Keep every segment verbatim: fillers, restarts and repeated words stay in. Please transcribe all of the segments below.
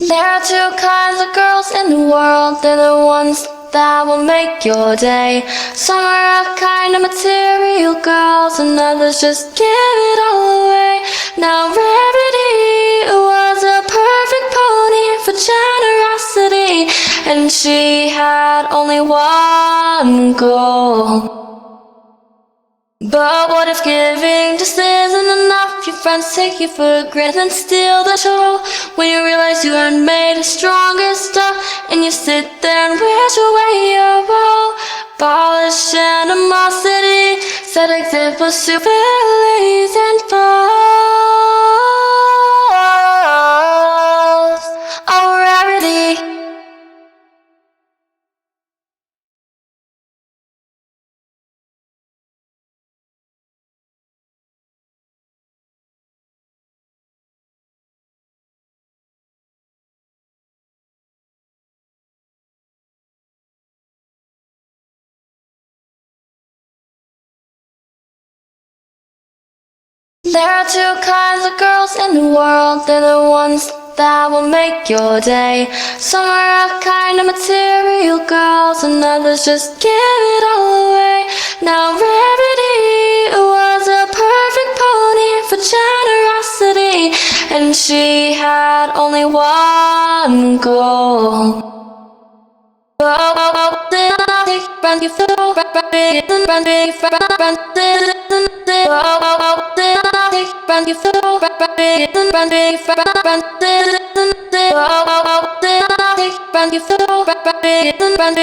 There are two kinds of girls in the world. They're the ones that will make your day. Some are a kind of material girls, and others just give it all away. Now Rarity was a perfect pony for generosity, and she had only one goal. But what if giving just isn't enough? Your friends take you for granted and steal the show. When you realize you aren't made of stronger stuff, and you sit there and wish away your woe. Polish animosity, set examples to bullies and foes. Oh, Rarity. There are two kinds of girls in the world. They're the ones that will make your day. Some are a kind of material girls, and others just give it all away. Now Rarity was a perfect pony for generosity, and she had only one goal. Oh, oh, oh, then I'll take brand you feel brand brand brand Oh, oh, oh, then I'll take brand you feel brand brand brand Oh, oh, oh, then I'll take brand you feel brand brand brand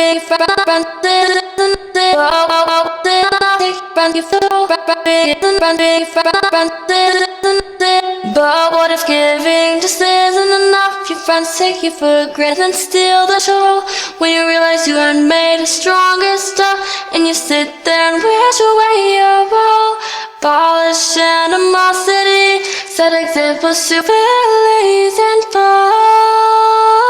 Oh, oh, oh, then I'll take brand you feel brand brand brand But what if giving just isn't enough? Your friends take you for granted and steal the show. When you realize you aren't made of stronger stuff, and you sit there and wish away your woe. Polish animosity, set examples to bullies and foes.